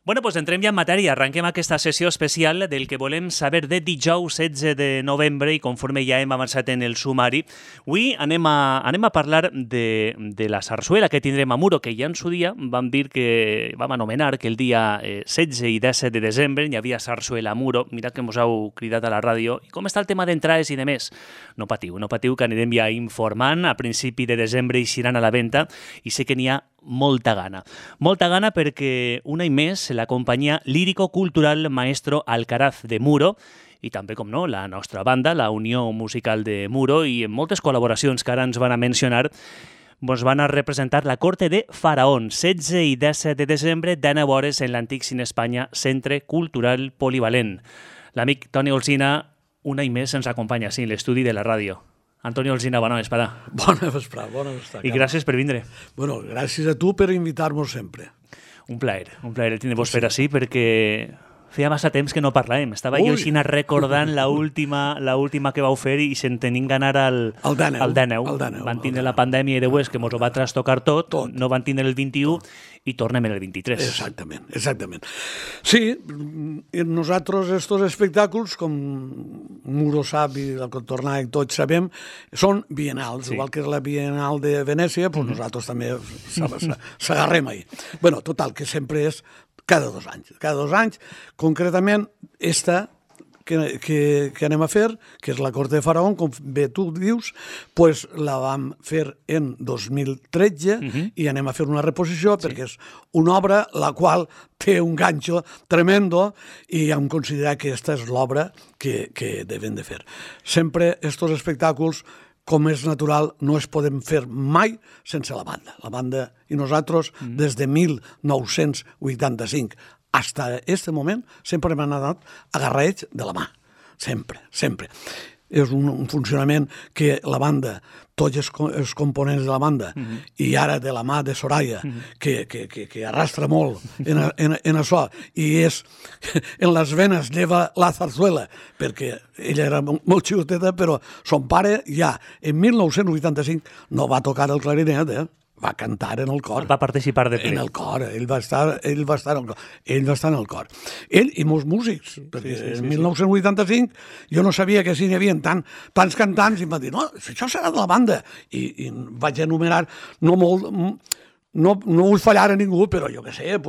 Bueno, doncs entrem ja en matèria. Arrenquem aquesta sessió especial del que volem saber de dijous 16 de novembre i conforme ja hem avançat en el sumari. Avui anem a parlar de la sarsuela que tindrem a Muro, que ja en su dia vam anomenar que el dia 16 i 17 de desembre hi havia sarsuela a Muro. Mirad que mos heu cridat a la ràdio. I com està el tema d'entrades i de més? No patiu, que anirem ja informant. A principi de desembre ixiran a la venda i sé que n'hi ha molta gana. Molta gana perquè un any més la companyia lírico-cultural Maestro Alcaraz de Muro i també, com no, la nostra banda, la Unió Musical de Muro, i en moltes col·laboracions que ara ens van a mencionar, ens van a representar la Corte de Faraón, 16 i 17 de desembre, 19 hores en l'antic Cine Espanya, Centre Cultural Polivalent. L'amic Toni Olsina, un any més, ens acompanya així en l'estudi de la ràdio. Antonio Olsina, bona vesprada. Bona vesprada. I gràcies per vindre. Bueno, gràcies a tu per invitar-nos sempre. Un plaer tindre-vos per ací perquè feia massa temps que no parlàvem. Estava jo així recordant l'última que vau fer i se'n tenim ganar al Dèneu. Van tindre la pandèmia i després que mos ho va trastocar tot, no van tindre el 21 i tornem en el 23. Exactament. Sí, nosaltres estos espectàculs, com Muro sap i el Contornar i tots sabem, són bienals, igual que és la Bienal de Venècia, doncs nosaltres també s'agarrem ahí. Bueno, total, que sempre és cada 2 anys. Cada 2 anys, concretament, esta que anem a fer, que és la Corte de Faraón, com bé tu dius, pues la vam fer en 2013 i anem a fer una reposició perquè és una obra la qual té un ganxo tremendo i hem considerat que aquesta és l'obra que devem de fer. Sempre estos espectàculs, com és natural, no es podem fer mai sense la banda. La banda i nosaltres, des de 1985 fins a aquest moment, sempre hem anat agarrats de la mà. Sempre. És un funcionament que la banda, tots els components de la banda, i ara de la mà de Soraya, que arrastra molt en això, i és en les venes lleva la zarzuela, perquè ella era molt xicoteta, però son pare ja en 1985 no va tocar el clarinet, va cantar en el cor. Va participar de ple. En el cor, ell va estar en el cor. Ell i molts músics, perquè en 1985 jo no sabia que si n'hi havia tants cantants i em va dir, no, això serà de la banda. I vaig enumerar, no vull fallar a ningú, però jo què sé,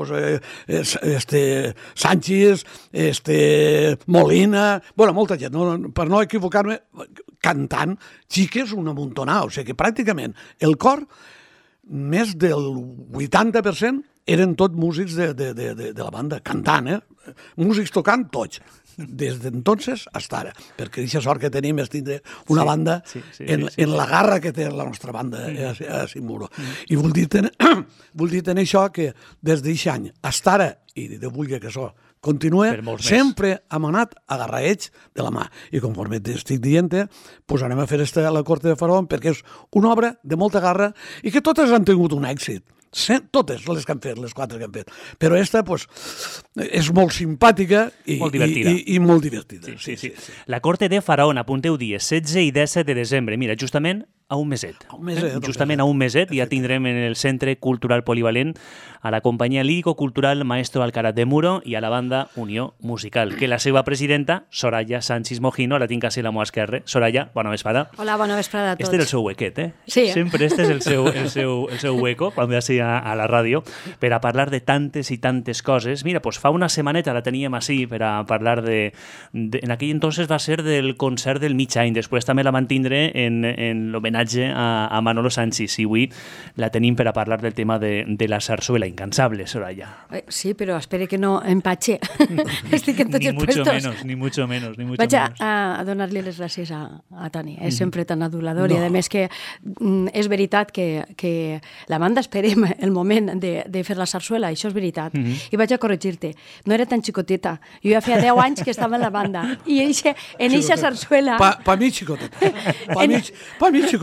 Sánchez, Molina, bueno, molta gent, per no equivocar-me, cantant, xiques una muntonada, o sigui que pràcticament el cor més del 80% eren tots músics de la banda, cantant, músics tocant tots, des d'entonces fins ara, perquè aquesta sort que tenim és tindre una banda en la garra que té la nostra banda a Muro. I vull dir això que des d'aquest any fins ara, i de vull que això continua, sempre hem anat agarraets de la mà. I conforme t'estic dient, doncs anem a fer la Corte de Faraón perquè és una obra de molta garra i que totes han tingut un èxit. Totes les que han fet, les 4 que han fet. Però aquesta, doncs, és molt simpàtica i molt divertida. Sí. La Corte de Faraón, apunteu dies 16 i 17 de desembre. Mira, justament a un meset. Justament a un meset ja tindrem en el Centre Cultural Polivalent a la companyia lírico-cultural Maestro Alcaraz de Muro i a la banda Unió Musical, que la seva presidenta, Soraya Sánchez Mojino, la tinc a la meva esquerra. Soraya, bona vesprada. Hola, bona vesprada a tots. Este és el seu huequet, Sí. Sempre este és el seu hueco, quan ve a la ràdio, per a parlar de tantes i tantes coses. Mira, doncs fa una setmaneta la teníem així per a parlar en aquell entonces va ser del concert del mig any, després també la van tindre en l'homenatge a Manolo Sánchez i avui la tenim per a parlar del tema de la sarsuela incansable, Soraya. Sí, però espere que no empatxe. Estic en tots els puestos. Ni mucho menos. Vaig a donar-li les gràcies a Toni. És sempre tan adulador i a més que és veritat que la banda esperem el moment de fer la sarsuela, això és veritat. I vaig a corregir-te. No era tan xicoteta. Jo ja feia 10 anys que estava en la banda. I en eixa sarsuela... Pa mi xicoteta. Pa mi xicoteta.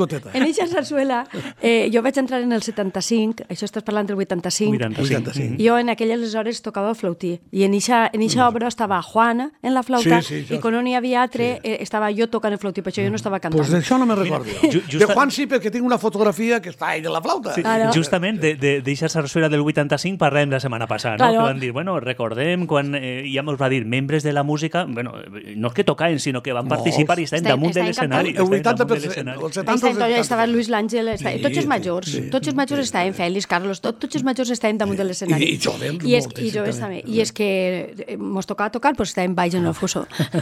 xicoteta. En eixa sarsuela, jo vaig entrar en el 75, això estàs parlant del 85. Jo en aquelles hores tocava el flautí, i en eixa obra estava Juana en la flauta, i quan no n'hi havia altre, estava jo tocant el flautí, per això jo no estava cantant. Pues d'això no me recordo. De Juan sí, perquè tinc una fotografia que està ell de la flauta. Justament, d'eixa sarsuela del 85 parlem la setmana passada, no? Que van dir, bueno, recordem quan ja ens va dir membres de la música, bueno, no és que tocaven, sinó que van participar i estaven damunt de l'escenari. El 80%, el 70%. Estava Luis l'Àngel, tots els majors estaven, Fèlix, Carlos, tots els majors estaven damunt de l'escenari. I joves, I joves també. I és que mos tocava tocar, doncs estàvem baix en el fosó.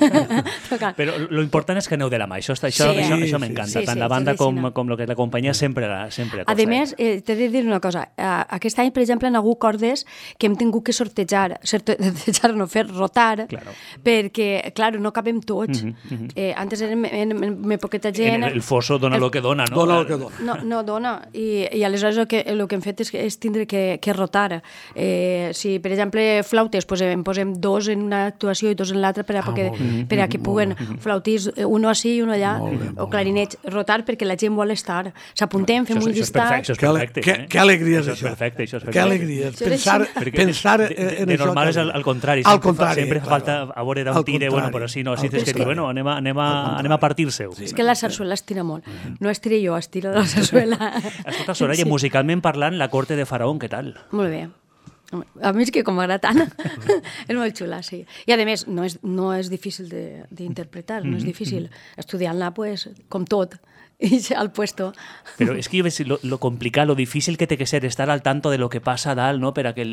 Però lo important és que aneu de la mà, això m'encanta, tant la banda com el que és la companyia sempre a més, t'he de dir una cosa, aquest any, per exemple, han hagut cordes que hem tingut que sortejar, no, fer rotar, perquè, clar, no cabem tots. Antes érem poqueta gent. El fosso dona el que dona, no? Dona el que dona. No dona, i aleshores el que hem fet és tindre que rotar. Si, per exemple, flautes, en posem dos en una actuació i dos en l'altra per a que puguen flautis, un així i un allà, o clarinets, rotar perquè la gent vol estar. S'apuntem, fem un llistat. Que alegria és això. Que alegria. Pensar en això. De normal és al contrari. Sempre falta a veure d'on tira, però si no, si tens que dir, bueno, anem a partir-se-ho. És que la sarsuela estira molt. No estira jo, estira la sarsuela. Escolta, Soraya, musicalment parlant, la corte de Faraón, què tal? Molt bé. A mi és que com m'agrada tant, és molt xula, sí. I a més, no és difícil d'interpretar, no és difícil. Estudiant-la, pues, com tot, i al puesto. Però és que jo veig lo complicat, lo difícil que té que ser estar al tanto de lo que passa a dalt, no? Per a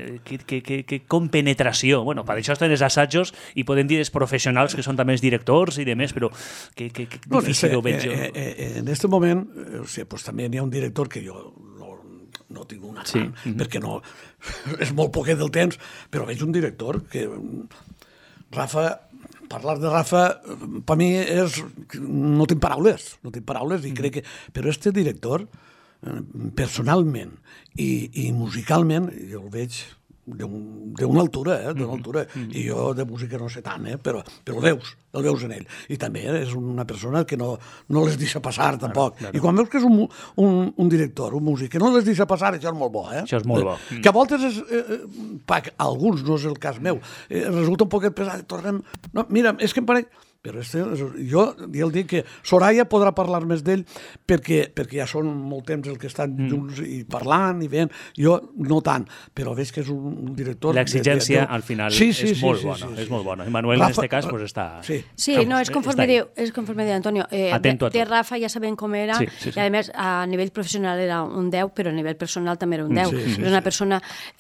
que compenetració. Bueno, per això estan els assajos i podem dir els professionals que són també els directors i demés, però que difícil ho veig jo. En aquest moment, pues també hi ha un director que jo no tinc una tant, perquè no és molt poquet del temps, però veig un director que Rafa, parlar de Rafa per mi és, no tinc paraules i crec que, però este director personalment i musicalment jo el veig d'una altura, i jo de música no sé tant, però el veus en ell, i també és una persona que no les deixa passar tampoc, i quan veus que és un director, un músic, que no les deixa passar, això és molt bo, Això és molt bo. Que a voltes alguns, no és el cas meu, resulta un poquet pesat, tornem, no, mira, és que em pareix. Però jo ja el dic que Soraya podrà parlar més d'ell perquè ja són molt temps el que estan junts i parlant i veient, jo no tant, però veig que és un director... L'exigència al final és molt bona, és molt bona. I Manuel en aquest cas està... Sí, no, és conforme diu Antonio. De Rafa ja sabem com era, i a més a nivell professional era un 10, però a nivell personal també era un 10. És una persona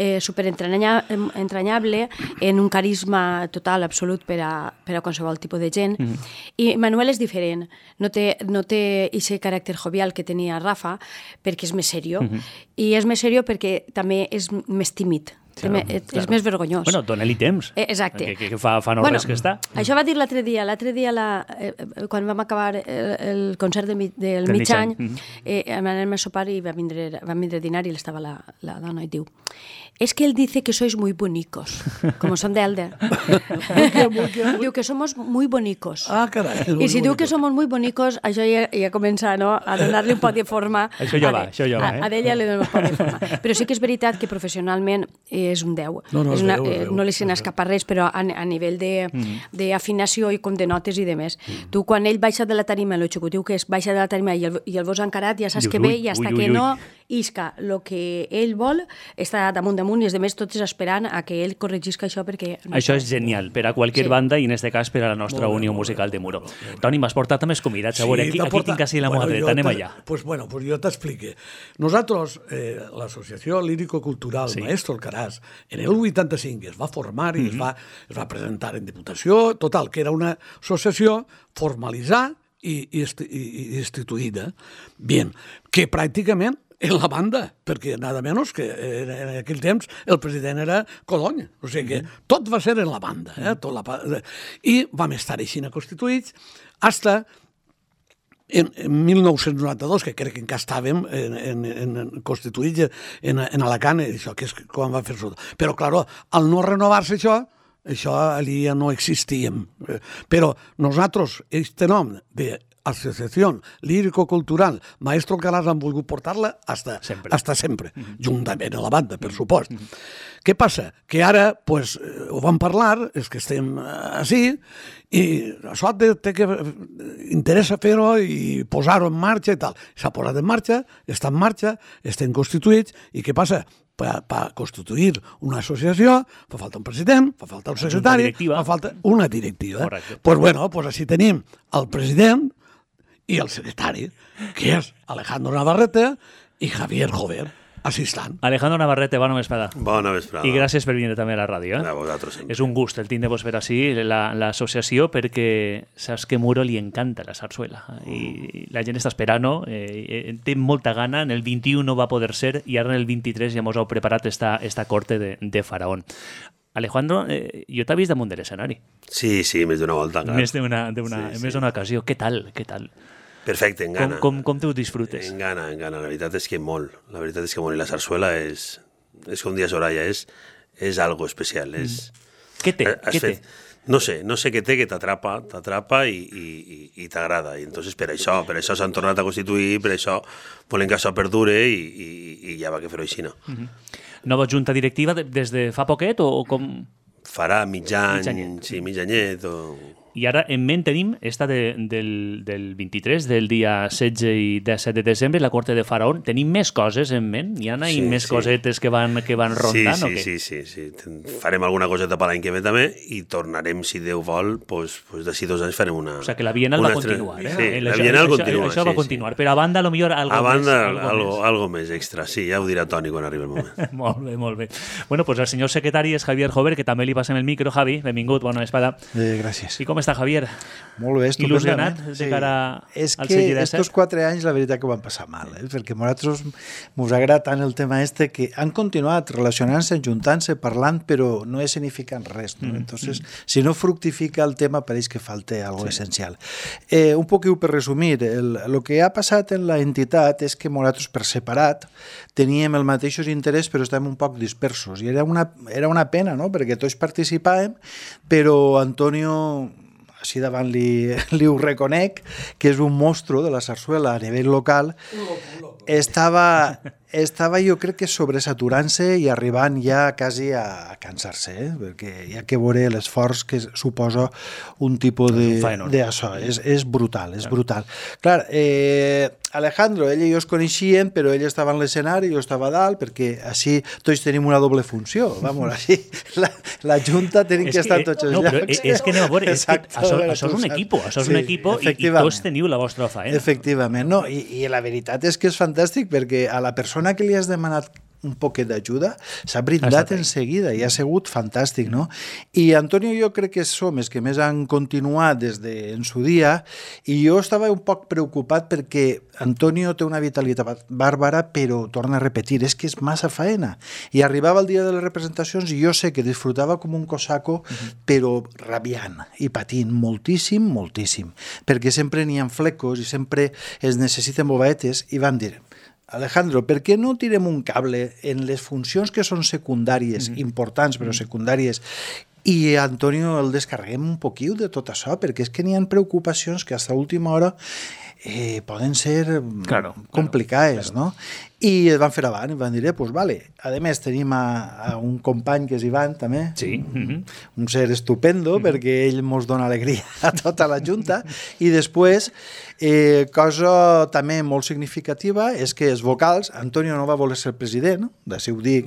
superentranyable, en un carisma total, absolut per a qualsevol tipus de gent. I Manuel és diferent, no té aquest caràcter jovial que tenia Rafa, perquè és més seriós, i és més seriós perquè també és més tímid. És més vergonyós. Bueno, dona-li temps. Exacte. Que fa no res que està. Això va dir l'altre dia, quan vam acabar el concert del mig any, anem a sopar i vam vindre a dinar i estava la dona i diu: es que él dice que sois muy bonicos, como son de Elder. Diu que somos muy bonicos. Ah, caray. I si diu que somos muy bonicos, això ja comença a donar-li un poc de forma. Això ja va. A ella li dona un poc de forma. Però sí que és veritat que professionalment és un 10. No li se n'escapa res, però a nivell d'afinació i com de notes i de més. Tu, quan ell baixa de la tarima, el xucutiu que és baixa de la tarima i el vos encarat, ja saps que ve i hasta que no isca el que ell vol, està damunt i els demés tots esperant a que ell corregisca això perquè... Això és genial per a qualsevol banda i en aquest cas per a la nostra Unió Musical de Muro. Toni, m'has portat més convidats. A veure, aquí tinc així la mà dreta, anem allà. Pues jo t'explique. Nosaltres, l'Associació Lírico-Cultural Maestro Alcaraz, en el 85 es va formar i es va presentar en Diputació, total, que era una associació formalitzada i instituïda. Bien, que pràcticament en la banda, perquè nada menys que en aquell temps el president era Codony, o sigui que tot va ser en la banda, i vam estar així constituïts fins en 1992, que crec que encara estàvem constituïts en Alacant, això que és quan va fer-se. Però, clar, al no renovar-se això allí ja no existíem. Però nosaltres, aquest nom de Associació Lírico-Cultural Maestro Alcaraz han volgut portar-la hasta sempre, juntament a la banda, per supost. Què passa? Que ara, pues, ho vam parlar, és que estem així, i això interessa fer-ho i posar-ho en marxa i tal. S'ha posat en marxa, està en marxa, estem constituïts, i què passa? Per constituir una associació fa falta un president, fa falta un secretari, fa falta una directiva. Doncs bueno, així tenim el president i el secretari, que és Alejandro Navarrete i Javier Jover. Així estan. Alejandro Navarrete, bona vesprada. Bona vesprada. I gràcies per venir també a la ràdio. A vosaltres sempre. És un gust el tindre-vos per així, l'associació, perquè saps que a Muro li encanta la sarsuela. I la gent està esperant-ho, té molta gana, en el 21 no va poder ser, i ara en el 23 ja mos heu preparat esta corte de Faraón. Alejandro, jo t'he vist damunt de l'escenari. Sí, més d'una volta. Més d'una ocasió. Què tal? Perfecte, en gana. Com te ho disfrutes? En gana. La veritat és que molt. I la sarsuela és com dia Soraya, és algo especial. Què té? No sé què té, que t'atrapa i t'agrada. I entonces per això s'han tornat a constituir, per això volen que això perdure i ja va que fer-ho així, no? Nova junta directiva des de fa poquet o com? Farà mig anyet o... I ara en ment tenim esta del 23, del dia 16 i 17 de desembre, la Corte de Faraón. Tenim més coses en ment? Hi ha més cosetes que van rondant o què? Sí. Farem alguna coseta per l'any que ve també i tornarem, si Déu vol, d'ací 2 anys farem una... O sigui que la Bienal va continuar. Sí, la Bienal continua. Això va continuar, però a banda, potser algo més extra, sí, ja ho dirà Toni quan arribi el moment. Molt bé. Bueno, pues el senyor secretari és Javier Jover, que també li passem el micro. Javi, benvingut, bona vesprada. Gràcies. I com està, Javier? Molt bé, il·lusionat de cara al seguir de És que estos 4 anys la veritat que ho van passar mal, perquè a nosaltres ens agrada tant el tema que han continuat relacionant-se, juntant-se, parlant, però no escenificant res. Entonces, si no fructifica el tema, pareix que falta algo essencial. Un poquet per resumir, el que ha passat en la entitat és que nosaltres per separat teníem els mateixos interessos però estàvem un poc dispersos i era una pena, no? Perquè tots participàvem, però Antonio, així davant li ho reconec, que és un monstru de la sarsuela a nivell local, estava jo crec que sobresaturant-se i arribant ja quasi a cansar-se, perquè hi ha que veure l'esforç que suposa un tipus d'això. És brutal. Clar, Alejandro, ell i jo es coneixien, però ell estava en l'escenari, jo estava a dalt, perquè així tots tenim una doble funció. Així la junta tenim que estar tots els llocs. És que anem a veure, això és un equipo i tots teniu la vostra faena. Efectivament, no? I la veritat és que és fantàstic perquè a la persona que li has demanat un poquet d'ajuda s'ha brindat en seguida i ha sigut fantàstic, no? I Antonio i jo crec que som els que més han continuat des en su dia i jo estava un poc preocupat perquè Antonio té una vitalitat bàrbara, però torna a repetir, és que és massa faena. I arribava el dia de les representacions i jo sé que disfrutava com un cosaco, però rabiant i patint moltíssim, perquè sempre n'hi ha flecos i sempre es necessiten bobetes i vam dir, Alejandro, per què no tirem un cable en les funcions que són secundàries, importants però secundàries, i Antonio el descarreguem un poquiu de tot això, perquè és que n'hi ha preocupacions que fins a última hora poden ser complicades, no? I es van fer avant i van dir, pues vale. A més, tenim a un company que és Ivan, també, un ser estupendo, perquè ell ens dona alegria a tota la junta, i després, cosa també molt significativa, és que els vocals, Antonio no va voler ser president, d'ací ho dic,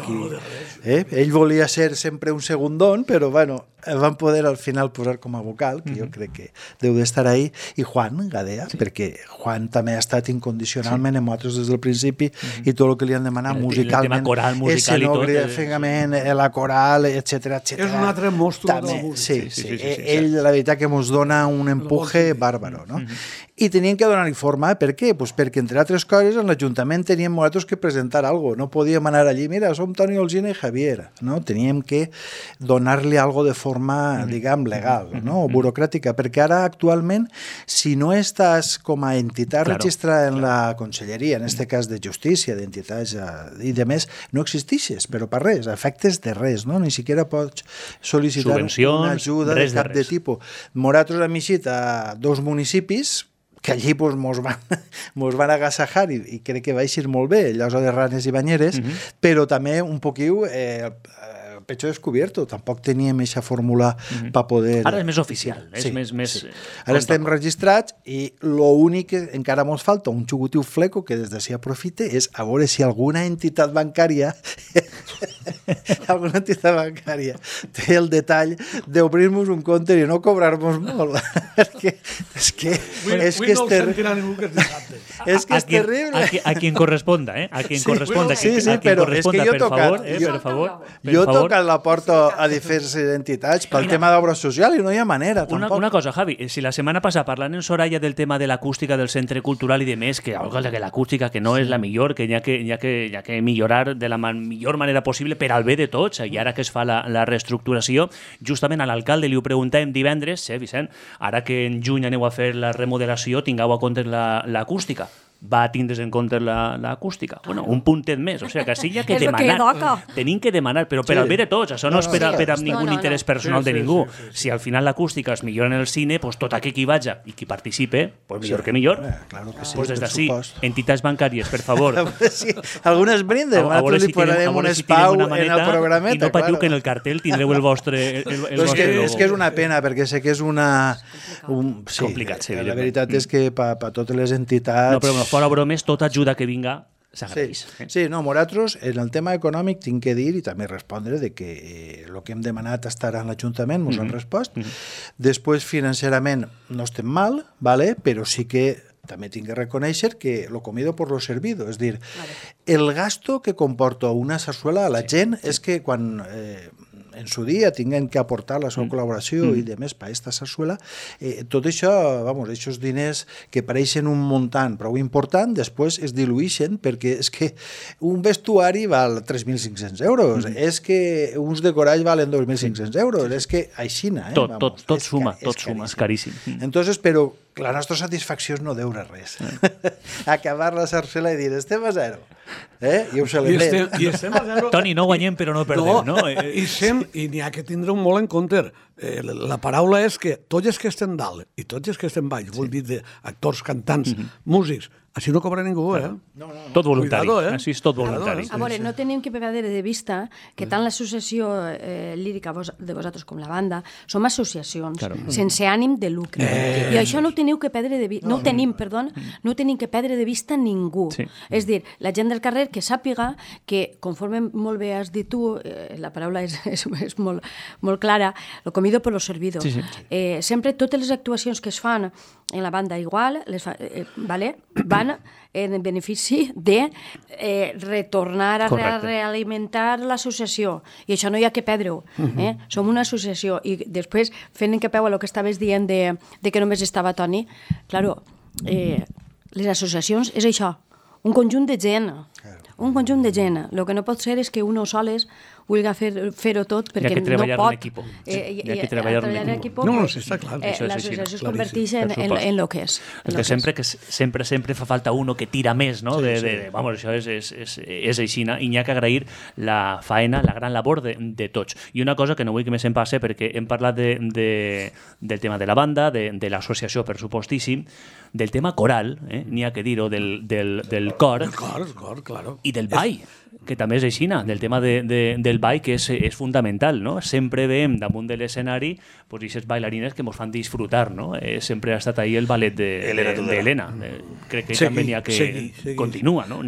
ell volia ser sempre un segundón, però bueno, van poder al final posar com a vocal, que jo crec que deu d'estar ahí, i Juan Gadea, perquè Juan també ha estat incondicionalment amb nosaltres des del principi i tot el que li han demanat musicalment, escenogràficament, la coral, etc. És un altre monstru de la música. Sí. Ell, la veritat, que ens dona un empuje bàrbaro, no? I tenien que donar-hi forma, per què? Pues perquè, entre altres coses, en l'Ajuntament teníem nosaltres que presentar alguna cosa. No podíem anar allí, mira, som Toni Alsina i Javier, no? Teníem que donar-li alguna de forma, diguem, legal, no? O burocràtica, perquè ara, actualment, si no estàs com a entitat registrada en la Conselleria, en este cas de Justícia, d'entitats i de més, no existixes, però per res, a efectes de res, no? Ni siquiera pots sol·licitar una ajuda de cap de tipus. Nosaltres hem eixit a 2 municipis que allí pues, mos van agasajar i crec que va eixir molt bé, llosa de ranes i banyeres, però també un poquiu pecho descubierto, tampoc teníem aquesta fórmula per poder... Ara és més oficial, és més... Sí. Ara estem registrats i l'únic que encara ens falta, un xugutiu fleco que des d'ací aprofite, és a veure si alguna entitat bancària té el detall d'obrir-nos un compte i no cobrar-nos molt. és que és terrible. És que és terrible. A quien corresponda, A quien corresponda. Sí, però és que jo per favor. Jo tocat la porta a diferents entitats pel tema d'obra social i no hi ha manera, tampoc. Una cosa, Javi, si la setmana passada parlant en Soraya del tema de l'acústica del centre cultural i de més, que l'acústica que no és la millor, que hi ha que millorar de la millor manera possible per al bé de tots, i ara que es fa la reestructuració, justament a l'alcalde li ho preguntàvem divendres, Vicent, ara que en juny aneu a fer la remodelació, tingueu a compte l'acústica. Va tindre's en compte l'acústica. Bueno, un puntet més, o sigui que sí hi ha que demanar. Tenim que demanar, però per al bé de tots, això no és per a ningú interès personal de ningú. Si al final l'acústica es millora en el cine, pues tot aquell qui vaja i qui participe, pues millor que millor. Claro que sí, pues des d'ací, entitats bancàries, per favor. Sí, algunes brinden, nosaltres li posarem un espau en el programeta. I no patiu que en el cartell tindreu el vostre logo. És que és una pena, perquè sé que és complicat, sí. La veritat és que per totes les entitats... No, però fora bromes, tota ajuda que vinga s'agraeix. Sí, no, nosaltres en el tema econòmic tinc que dir i també respondre de que el que hem demanat estarà en l'Ajuntament, ens han respost. Després, financerament, no estem mal, ¿vale? Però sí que també tinc que reconèixer que lo comido por lo servido, és dir, el gasto que comporta una sarsuela a la gent és que quan... en su dia tinguem que aportar la seva col·laboració i de més per aquesta sarsuela, tot això, aquests diners que pareixen un muntant prou important, després es diluïxen perquè és que un vestuari val 3.500 euros, és que uns decoralls valen 2.500 euros, és que aixina. Tot suma, és caríssim. Entonces, però la nostra satisfacció és no deure res. Acabar la sarsuela i dir, estem a zero. I ho celebrem. I estem a zero. Toni, no guanyem però no perdem, no? I n'hi ha que tindre un molt en compte. La paraula és que tots els que estem dalt i tots els que estem baix, vull dir d'actors, cantants, músics, així no cobra ningú, Tot voluntari, així és tot voluntari. A veure, no tenim que perdre de vista que tant l'associació lírica de vosaltres com la banda som associacions sense ànim de lucre. I això no ho teniu que perdre de vista, no ho tenim que perdre de vista ningú. És dir, la gent del carrer que sàpiga que, conforme molt bé has dit tu, la paraula és molt clara, lo comido por lo servido. Sempre totes les actuacions que es fan en la banda igual van en benefici de retornar a realimentar l'associació. I això no hi ha que perdre-ho. Som una associació. I després, fent en peu a el que estaves dient de que només estava Toni, claro, les associacions és això, un conjunt de gent. Un conjunt de gent. El que no pot ser és que uno soles vulgui fer-ho tot perquè no pot. Hi ha que treballar en equip. No, sí, està clar. L'associació es converteix en el que és. Sempre fa falta uno que tira més, no? Vamos, això és aixina, i n'hi ha que agrair la faena, la gran labor de tots. I una cosa que no vull que més em passe, perquè hem parlat del tema de la banda, de l'associació, per supostíssim, del tema coral, n'hi ha que dir-ho, del cor. El cor, claro. I del ball, que també és aixina, del tema del ball, que és fundamental, no? Sempre veiem damunt de l'escenari aquestes bailarines que ens fan disfrutar, no? Sempre ha estat ahí el ballet d'Helena. Crec que també n'hi ha que continua, no?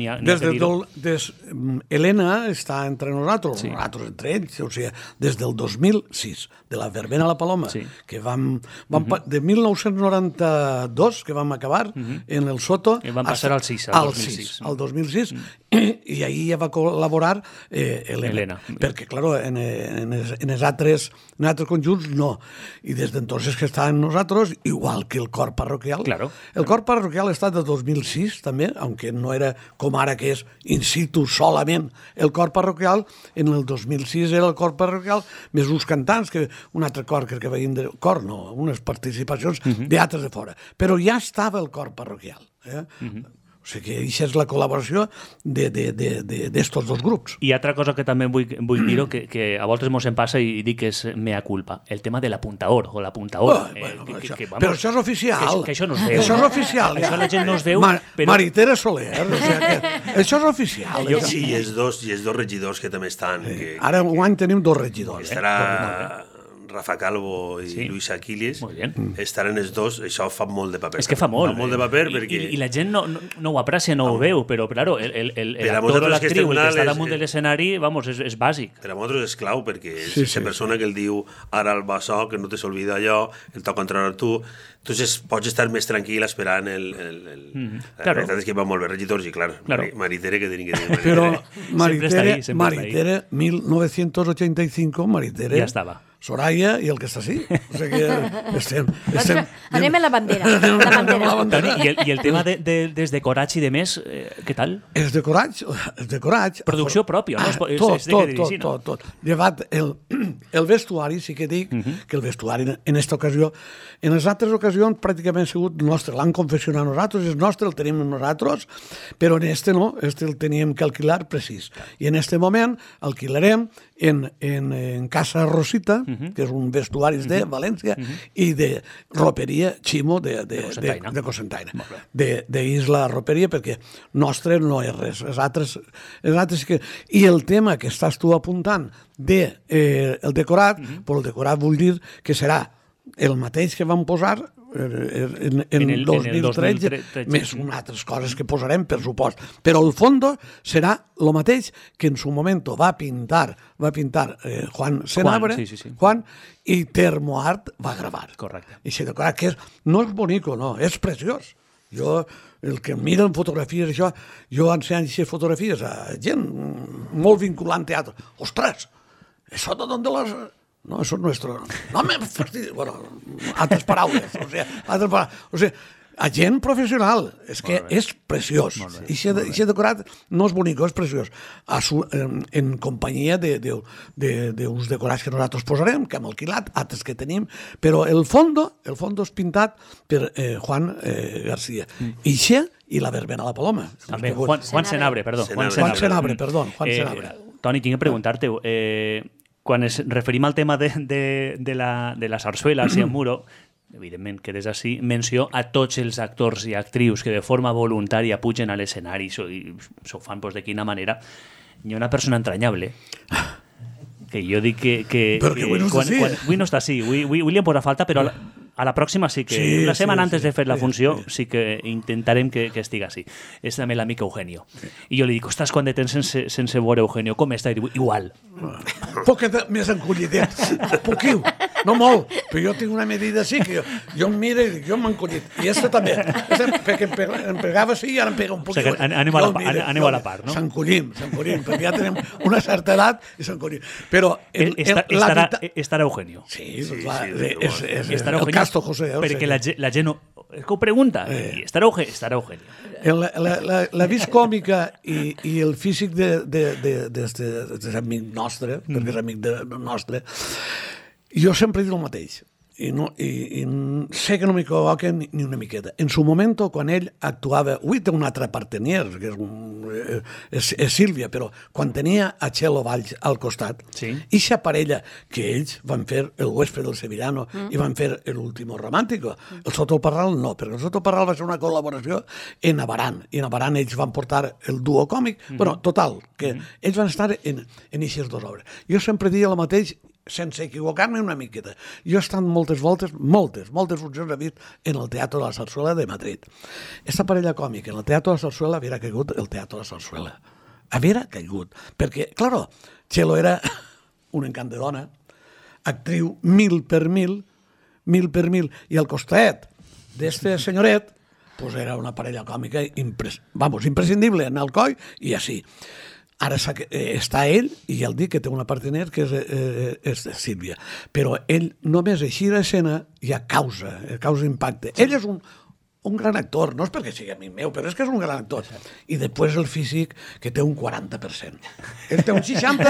Helena està entre nosaltres entre ells, o sigui, des del 2006, de la Verbena a la Paloma, que vam de 1992, que vam acabar en el Soto, i vam passar al 6, al 2006, i ahir ja va col·laborar Helena. Perquè, clar, en els altres conjunts no. I des d'entonces que està en nosaltres, igual que el cor parroquial. El cor parroquial està de 2006, també, aunque no era com ara que és in situ solament el cor parroquial. En el 2006 era el cor parroquial, més uns cantants, que un altre cor, crec que veien de cor, no, unes participacions d'altres de fora. Però ja estava el cor parroquial. O O sigui que això és la col·laboració d'estos dos grups. I altra cosa que també vull dir-ho, que a voltes mos en passa i dic que és mea culpa, el tema de l'apuntaor o l'apuntaor. Però això és oficial. Que això no es veu. Això és oficial. Això la gent no es veu. Maritere Soler. Això és oficial. Sí, i els dos regidors que també estan. Ara enguany tenim dos regidors. Estarà Rafa Calvo i Luis Aquiles, estaran els dos, això fa molt de paper. És que fa molt. Fa molt de paper perquè... I la gent no ho aprecia, no ho veu, però, claro, l'actor o l'actriu, el que està damunt de l'escenari, vamos, és bàsic. Per a nosaltres és clau, perquè és la persona que el diu ara el va so, que no te s'olvida allò, el toca entrar a tu, entonces pots estar més tranquil esperant el... La veritat és que va molt bé regidors i, clar, Maritere, que tenim que dir. Però Maritere, 1985, Maritere... Ja estava. Soraya i el que està així. O sigui que estem... Anem a la bandera. Toni, i el tema dels decorats i de més, què tal? Els decorats... Producció pròpia, no? Tot. Llevat el vestuari, sí que dic que el vestuari en aquesta ocasió, en les altres ocasions pràcticament ha sigut nostre, l'han confeccionat nosaltres, és nostre, el tenim nosaltres, però en este no, este el teníem que alquilar precís. I en este moment alquilarem en Casa Rosita, que és un vestuari de València, i de roperia Ximo de Cocentaina. D'Isla Roperia, perquè nostre no és res. Els altres que... I el tema que estàs tu apuntant el decorat, però el decorat vull dir que serà el mateix que vam posar en el 2013, més unes altres coses que posarem, per supost. Però el fondo serà el mateix que en su moment va pintar Juan Senabre, Juan, i Termoart va gravar. Correcte. I se decorat que no és bonico, no, és preciós. Jo, el que miren fotografies, això, jo ensenyo aquestes fotografies a gent molt vinculant teatre. Ostres, això de on de les... No, eso es nuestro. No me fastidio. Bueno, altres paraules. O sigui, a gent professional. És que és preciós. I si decorat no és bonic, és preciós. En companyia d'uns decorats que nosaltres posarem, que hem alquilat, altres que tenim, però el fondo és pintat per Juan García. I la verbena a la Paloma. També, Juan Senabre, perdó. Juan Senabre. Toni, tinc que preguntar-te, quan es referim al tema de la sarsuela, si en muro, evidentment que des d'ací menció a tots els actors i actrius que de forma voluntària pugen a l'escenari i s'ho fan de quina manera. Hi ha una persona entranyable que jo dic que però que avui no està així. Avui no està així, avui li hem posat falta, però a la pròxima sí que... La setmana antes de fer la funció sí que intentarem que estigui així. És també l'amic Eugenio. I jo li dic, ostres, quant de temps sense veure Eugenio, com està? I diu, igual. Poquet més encollidet. Poquiu. No molt, però jo tinc una medida així, que jo em miro i dic, jo m'he encollit. I este també. Perquè em pegava així i ara em pega un poquet. O sigui, anem a la part, no? S'encollim, perquè ja tenim una certa edat i s'encollim. Però... Estarà Eugenio. Sí, és el Castro José. Perquè la gent no... És que ho pregunta. Estarà Eugenio. La vis còmica i el físic d'aquest amic nostre, perquè és amic nostre, jo sempre he dit el mateix. I sé que no m'equivoquen ni una miqueta. En su moment, quan ell actuava, avui té un altre partenier, que és Sílvia, però quan tenia a Txelo Valls al costat, i sa parella, que ells van fer el Huésped del Sevillano i van fer l'Último Romántico. El Soto Parral no, perquè el Soto Parral va ser una col·laboració en Avaran, i en Avaran ells van portar el duo còmic. Bueno, total, que ells van estar en aquestes dues obres. Jo sempre diia el mateix, sense equivocar-me una miqueta. Jo he estat moltes voltes, moltes funcions he vist en el Teatre de la Sarsuela de Madrid. Esta parella còmica en el Teatre de la Sarsuela havia caigut el Teatre de la Sarsuela. Havia caigut. Perquè, claro, Txelo era un encant de dona, actriu 1000 per 1000, i al costat d'este senyoret pues era una parella còmica imprescindible en el coll i així. Ara està ell, i ja el dic que té una partener que és Sílvia, però ell només així l'escena ja causa impacte. Ell és un gran actor, no és perquè sigui amic meu, però és que és un gran actor. I després el físic, que té un 40%. Ell té un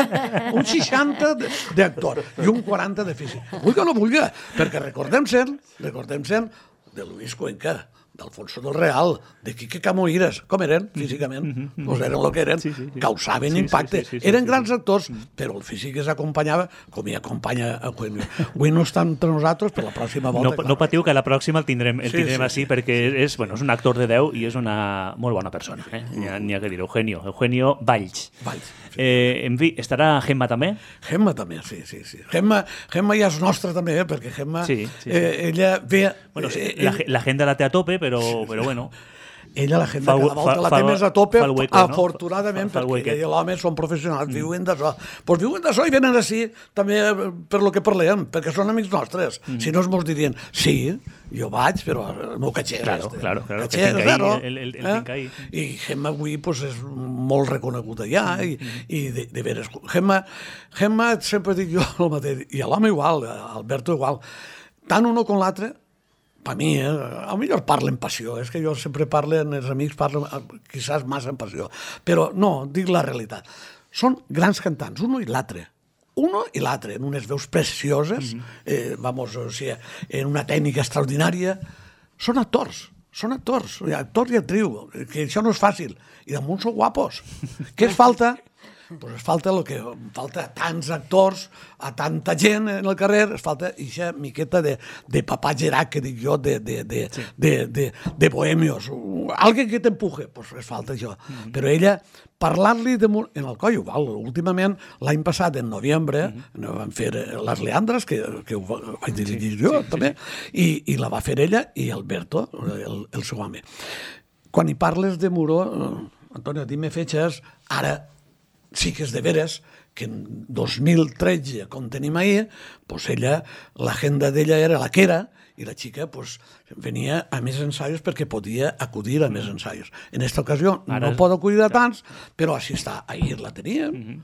60 d'actor i un 40 de físic. Vulgui o no vulgui, perquè recordem-se'n de Luis Cuenca, d'Alfonso del Real, de Quique Camoires, com eren físicament, doncs eren el que eren, causaven impacte. Eren grans actors, però el físic es acompanyava com hi acompanya Eugenio. Avui no està entre nosaltres, però la pròxima volta... No patiu, que la pròxima el tindrem així, perquè és un actor de 10 i és una molt bona persona. N'hi ha que dir, Eugenio Valls. En fi, estarà Gemma també? Gemma també, sí. Gemma ja és nostra també, perquè Gemma, ella ve... L'agenda la té a tope, però bueno... Ella l'agenda cada volta la té més a tope, afortunadament, perquè ella i l'home són professionals, viuen d'això. Doncs viuen d'això i venen així també per lo que parlem, perquè són amics nostres. Si no, mos dirien, sí, jo vaig, però el meu caché és Claro, caché és zero. El tinc ahí. I Gemma avui és molt reconeguda ja, i de veres. Gemma, sempre dic jo el mateix, i a l'home igual, a Alberto igual, tant uno com l'altre, per mi, a millor parlo en passió, és que jo sempre parlo, els amics parlo quizás massa en passió, però no, dic la realitat. Són grans cantants, uno i l'altre, en unes veus precioses, en una tècnica extraordinària. Són actors, actor i actriu, que això no és fàcil, i damunt són guapos. Què es falta? Pues es falta el que falta a tants actors, a tanta gent en el carrer, es falta aquesta miqueta de papà Gerac, que dic jo, de bohemios. Alguien que t'empuje, pues es falta això. Però ella, parlar-li en el coll, últimament, l'any passat, en novembre, van fer Les Leandres, que ho vaig dirigir jo també, i la va fer ella i Alberto, el seu home. Quan hi parles de Muro, Antonio, dime fechas, ara sí que és de veres que en 2013, com tenim ahir, pues ella, l'agenda d'ella era la que era, i la xica pues, venia a més ensaios perquè podia acudir a més ensaios. En aquesta ocasió no pot acudir a tants, però així està. Ahir la teníem,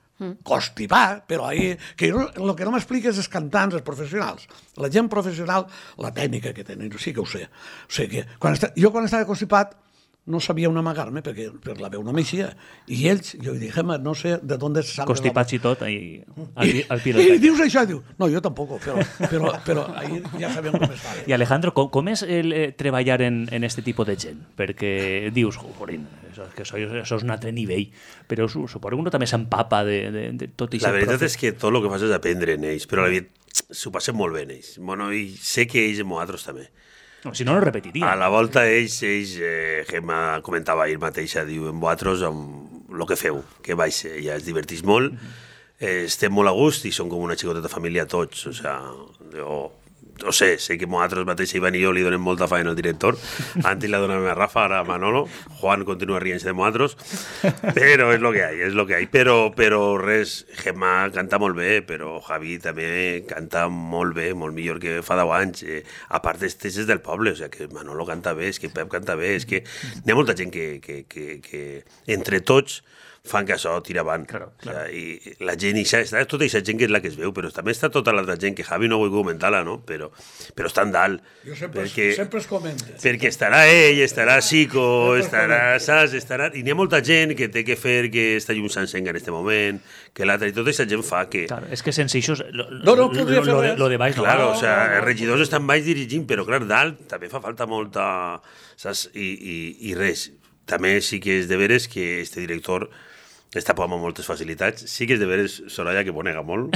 constipat, però ahir... El que no m'expliques és cantants, els professionals. La gent professional, la tècnica que tenen, sí que ho sé. O sigui que jo quan estava constipat no sabia on amagar-me perquè per la veu no m'eixia. I ells, jo dic, Gemma, no sé de d'on se sale. Constipats i tot, ahí, al pie del cañón. I dius això, i diu, no, jo tampoc, però ahir ja sabem com es fa. I Alejandro, com és treballar en este tipus de gent? Perquè dius, joder, que això és un altre nivell, però suposo que uno també s'empapa de tot i la veritat és que tot el que fas és aprendre en ells, però la veritat s'ho passen molt bé en ells. Bueno, i sé que ells en nosaltres també. No, si no, no repetiria. A la volta ells Gemma comentava ahir mateixa, diu, en vosaltres, amb el que feu, que baix, ja es divertís molt, estem molt a gust i som com una xicoteta família tots, o sigui, jo sé que nosaltres mateix, Ivan i jo, li donem molta feina al director, antes la donem a Rafa, ara a Manolo, Juan continua rient-se de nosaltres, però és el que hi, però res, Gemma canta molt bé, però Javi també canta molt bé, molt millor que fa 10 anys, a part d'estes és del poble, o sigui, que Manolo canta bé, és que Pep canta bé, és que n'hi ha molta gent que entre tots fan que això tira avant. Claro. O sea, i la gent, està tota aquesta gent que és la que es veu, però també està tota l'altra gent, que Javi no vull comentar-la, no? Però està en dalt. Jo sempre es comenta. Perquè estarà ell, estarà Sico, estarà Sas, i n'hi ha molta gent que té que fer que està llum s'encenga en aquest moment, que l'altra, i tota aquesta gent fa que... Claro, és que sense això... No podria fer res. Lo de baix no. Claro, o sea, els regidors estan baix dirigint, però clar, dalt també fa falta molta... Saps? I res. També sí que és de veres que este director està amb moltes facilitats. Sí que és de veres Soraya que bonega molt,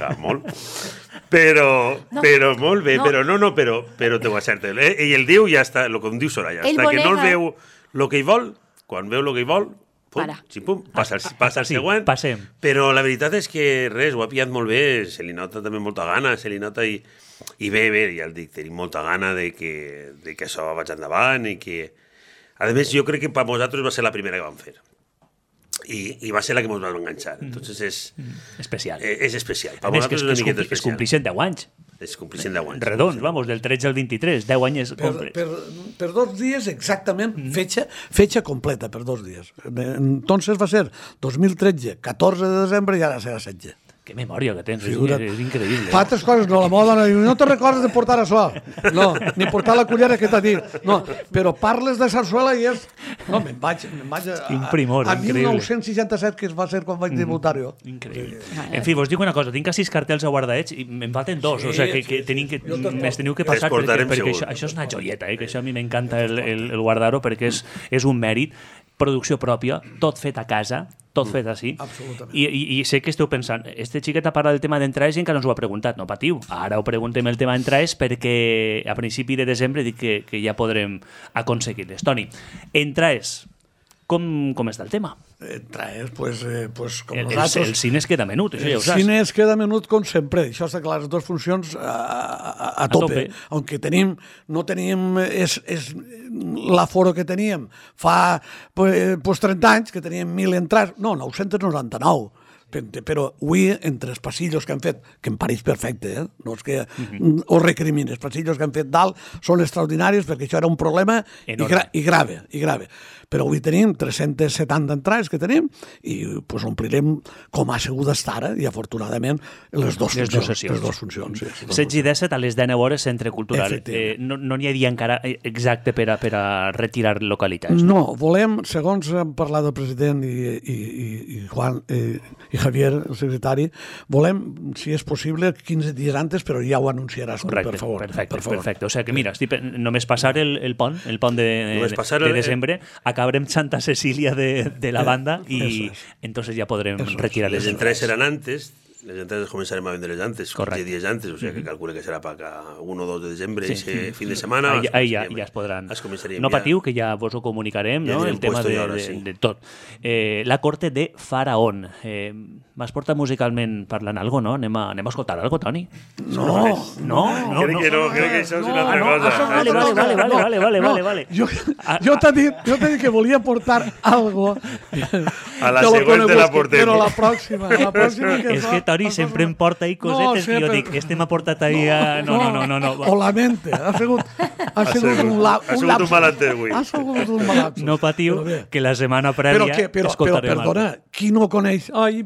però molt bé, però te ho acerte. Ell el diu i ja està, el que em diu Soraya, hasta que no el veu el que hi vol, quan veu el que hi vol, passa al següent. Passem. Però la veritat és que res, ho ha pillat molt bé, se li nota també molta gana, i bé, ja el dic, tenim molta gana de que això vaig endavant i que, a més, jo crec que per nosaltres va ser la primera que vam fer. I va ser la que ens vam enganxar. Entonces és... especial. És especial. A més, que es complixen 10 anys. Es complixen 10 anys. Redons, vamos, del 13 al 23, 10 anys per 2 dies, exactament, fecha completa, per 2 dies. Entonces va ser 2013, 14 de desembre, i ara serà 16. Que memòria que tens, és increïble. Fa altres coses, no, la moda no te recordes de portar això. No, ni portar la cullera que t'ha dit. No, però parles de sarsuela i és... No, me'n vaig Quin primor, a increïble. 1967, que es va ser quan vaig debutar jo. Increïble. En fi, vos dic una cosa, tinc quasi 6 cartells a guardaets i me'n falten 2, o sigui que teniu que passar perquè això és una joieta, que això a mi m'encanta el guardar-ho perquè és un mèrit, producció pròpia, tot fet a casa, tot fet així. Absolutament. I sé que esteu pensant, este xiquet ha parlat del tema d'entrades i encara no us ho ha preguntat. No patiu, ara ho preguntem el tema d'entrades perquè a principi de desembre dic que ja podrem aconseguir-les. Toni, entrades, com està el tema? Entrades, pues com nosaltres... El cine es queda menut, això ja ho saps. El cine es queda menut com sempre. Això està clar, les dues funcions a tope. Aunque no teníem l'aforo que teníem fa 30 anys, que teníem 1.000 entrades, no, 999. Però avui, entre els passillos que han fet, que em pareix perfecte, no és que ho recrimini, els passillos que han fet dalt són extraordinaris perquè això era un problema i grave. Però avui tenim 370 entrades que tenim i pues, omplirem com ha sigut d'estar ara i afortunadament les dues funcions. 16 i 17 a les 19 hores Centre Cultural. No n'hi ha dia encara exacte per a retirar localitats. No, volem, segons hem parlat del president i Juan i Javier, el secretari, volem, si és possible, 15 dies antes, però ja ho anunciaràs, per favor. Perfecte. O sigui que mira, només passar el pont de desembre, acabarem Santa Cecília de la banda i entonces ja podrem retirar les entrades seran antes. Les entrades començarem a vendre-les antes, 15 dies antes, o sigui que calcule que serà per 1 o 2 de desembre, i fin de setmana... Ja es podran. No patiu, que ja vos ho comunicarem, el tema de tot. La corte de Faraón. M'has portat musicalment parlant algo, no? Anem a escoltar algo, Toni? No. Crec que això és una altra cosa. Vale. Jo t'he dit que volia portar algo. A la següent te la portem. Però la pròxima és que Toni sempre em porta ahí cosetes i jo dic, este m'ha portat ahí a... No. O la mente. Ha sigut un malentès avui. Ha sigut un malentès. No patiu, que la setmana prèvia escoltarem algo. Perdona, qui no coneix? Ai,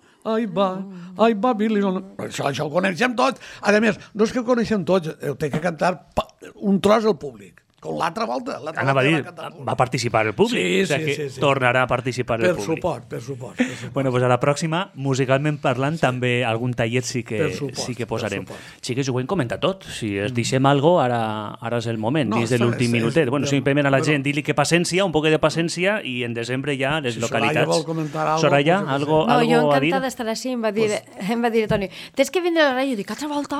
va, Billy. Això ho coneixem tots. A més, no és que ho coneixem tots, ho té que cantar un tros al públic. Com l'altra volta. Anava a dir, va participar el públic. Sí. Tornarà a participar el públic. Per suport. Bueno, pues a la pròxima, musicalment parlant, també algun tallet sí que posarem. Xiques, ho hem comentat tot. Si es deixem algo, ara és el moment, dins de l'últim minutet. Bueno, simplement a la gent, dir-li que paciència, un poc de paciència, i en desembre ja les localitats. Soraya, algo a dir? No, jo encantada d'estar així, em va dir Toni, tens que vindre a la ràdio, dic, altra volta?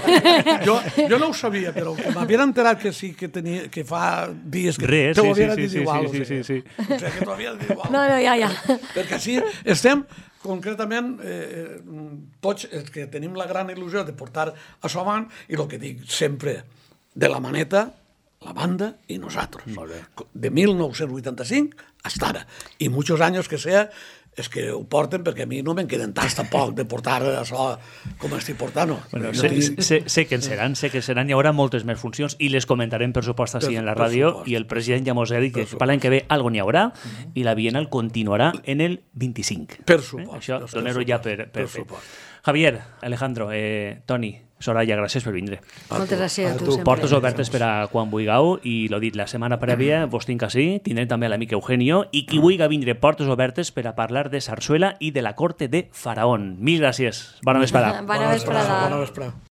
Jo no ho sabia, però m'havien enterat que sí que tenia que fa dies que t'ho havia dit igual. Sí. O sigui, que t'ho havia dit igual. No, ja. Perquè així estem, concretament, tots els que tenim la gran il·lusió de portar això avant, i el que dic sempre, de la maneta, la banda i nosaltres. De 1985 hasta ara. I muchos años que sea, és que ho porten perquè a mi no me'n queden tants tampoc de portar això com estic portant. Bueno, sé que en seran, hi haurà moltes més funcions i les comentarem, per supost, així en la ràdio, i el president ja mos ha dit que per l'any que ve algo n'hi haurà i la Bienal continuarà en el 25. Per supost. Això donar-ho ja per fet. Javier, Alejandro, Toni, Soraya, gràcies per vindre. Moltes gràcies a tu sempre. Portes obertes per a quan vulgueu i l'ho dit, la setmana prèvia vos tinc així, tindrem també l'amic Eugenio i qui vulgui vindre portes obertes per a parlar de sarsuela i de la corte de Faraón. Mil gràcies. Bona vesprada. Bona vesprada. Bona vesprada.